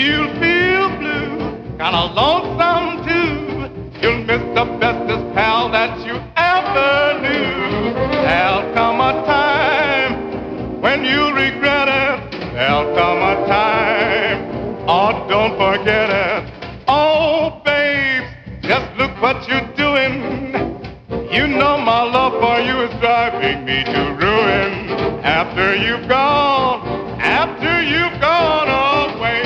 You'll feel blue, kinda lonesome too. You'll miss the bestest pal that you ever knew. There'll come a time when you'll regret it. There'll come a time, oh, don't forget it. Oh, babe, just look what you're doing. You know my love for you is driving me to ruin. After you've gone away.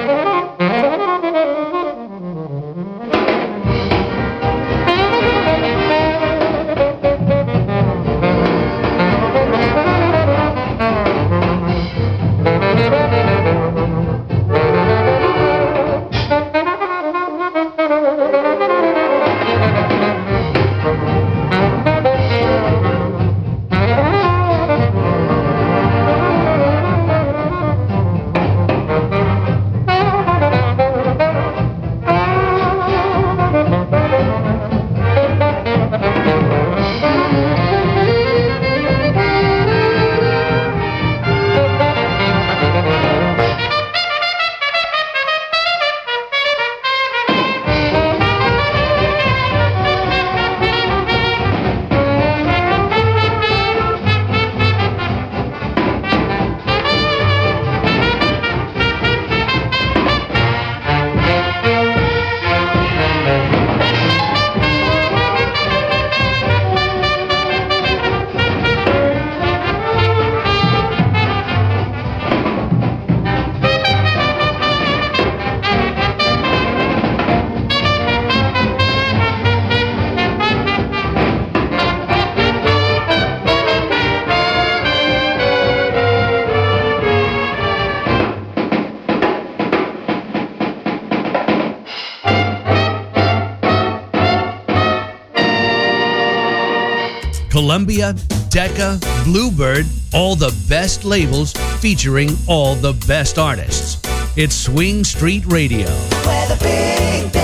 Columbia, Decca, Bluebird, all the best labels featuring all the best artists. It's Swing Street Radio. Where the big